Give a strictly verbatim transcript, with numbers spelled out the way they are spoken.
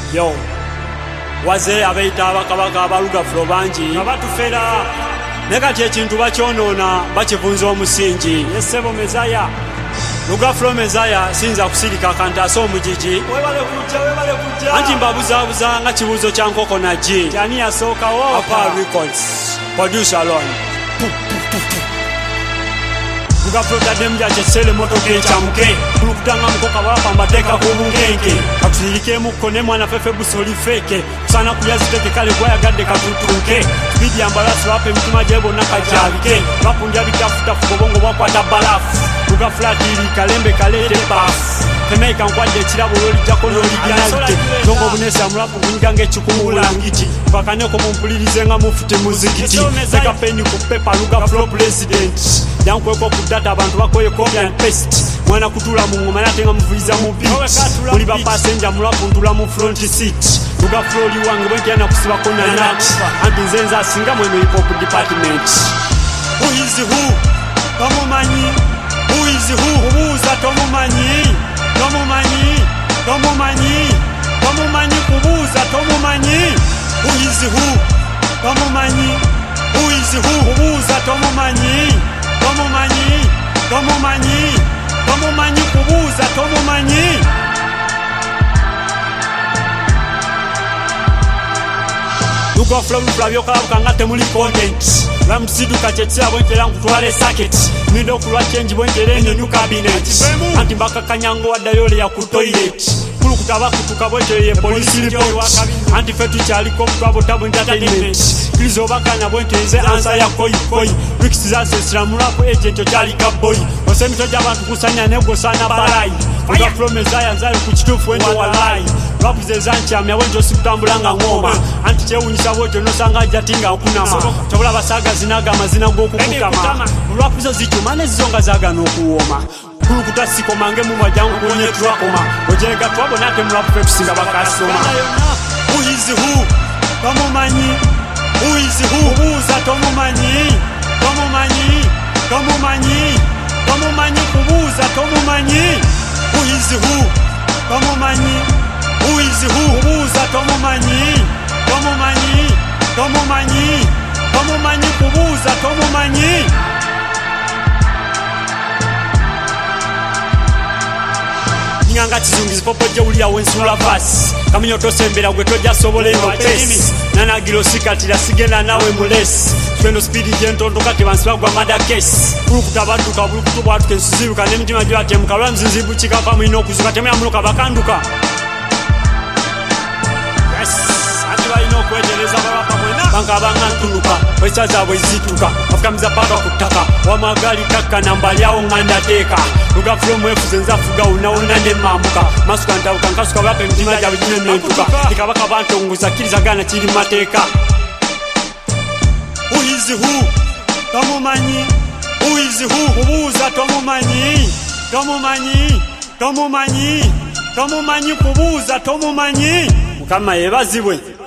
Yo waze abaita abakabaka abaluga flo banji abatufera nekati ekintu bakyonona bakivunza omusingi yesebo mezaya luga flo mezaya sinza kusirika kantaso omujiji webale kujja webale kujja anti mbabuzabuza nga kibuzo kya nkoko na ji yani yasookawo apa records producer alone Luga flo tadem ja chesele moto ke chamuke kulukutanga mkoka wapa mateka kubungenge akusirike mukone mwana fefe busoli feke sana kuyaziteke kale kwa yagadde katutunke bidi ambalasi wape mtuma jebo nakajabike bakunja bitafuta fukobongo wakwata balafu Luga flatiri kalembe kalete bafu Temeka nkwaje kirabo loli jako loli gyanite zongo bunesa mulapu kungange chikumula ngiti bakane ko mumpulirize nga mufite muzikiti seka peni ku paper Luga flo president yankwe ko kudata abantu bakoye copy and paste mwana kutula mu ngoma nate nga muvuliza mu beat kuli ba passenger mulapu ntula mu front seat Luga flo li wange bwenti yana kusiba kona nati anti nzenza singa mweno hip hop department who is who bamumanyi who is who ubuza tomumanyi Tomumanyi, tomumanyi, tomumanyi kubuza tomumanyi Who is who? Tomumanyi, who is who? Kubuza tomumanyi Tomumanyi, tomumanyi, tomumanyi kubuza tomumanyi Luga flo mflavyo kalabukanga temuli content Lamusiduka chetsia bwentera nkutwale circuit Mindo kulwa change bwentere enyo new cabinet Anti mbaka kanyango wadayole ya ku toilet Kulu kutaba kutuka bwentere ye police report Anti fetu chaliko mkwabo tabu entertainment Kilizo baka na bwentere answer ya koi koi Wikisi za sesra murapu agent ochalika boy Osemito jabantu kusanya nego sana balai Luga flo mezaya nzari kuchitufu wendo walai Rapu ze zanchi ya miawenjo sikutambulanga ngoma Anti chewunyisa wojo nosanga jatinga ukunama Chobula basaga zinaga mazina goku kutama Rapu zo zichumane zizonga zaga nokuoma Kulu kutasiko mange mumwa jangu kwenye tuwakoma Ojega tuwabo nate mrapu pepusinga bakasoma Who is who? Tomumanyi Who is who? Kubuza tomumanyi Tomumanyi Tomumanyi Tomumanyi kubuza tomumanyi Who is who? Tomumanyi Who is who? Kubuza tomumanyi Tomumanyi Tomumanyi Tomumanyi kubuza tomumanyi Nyanga chizungizi popo je ulia wensula vasi Kaminyo tosembera gwe toja sobole no pesi Nana gilo sikatira sigenda nawe mulesi Twendo speedy jentondo kati bansibagwa mada case Kulukuta baduka bulukutu bwatu kensuziruka Nemitima jwa temuka lwa mzinzibu chikapa mwino kuzuka Temea muluka bakanduka Yes, atiwa ino kweteleza babapa mwena Banka banga ntunuka, wesa zawe izituka Afukamiza paka kutaka, wamagali kaka nambali yao nganda teka Luga flo mwefu zenza fuga una unande mamuka Masuka ntauka nkasuka wape mtima jawe jine mwentuka Tika baka banto unguza kiliza gana chili mateka Who is who? Tomumanyi Who is who? Kubuza tomumanyi Tomumanyi Tomumanyi Tomumanyi kubuza tomumanyi Mukama yebazibwe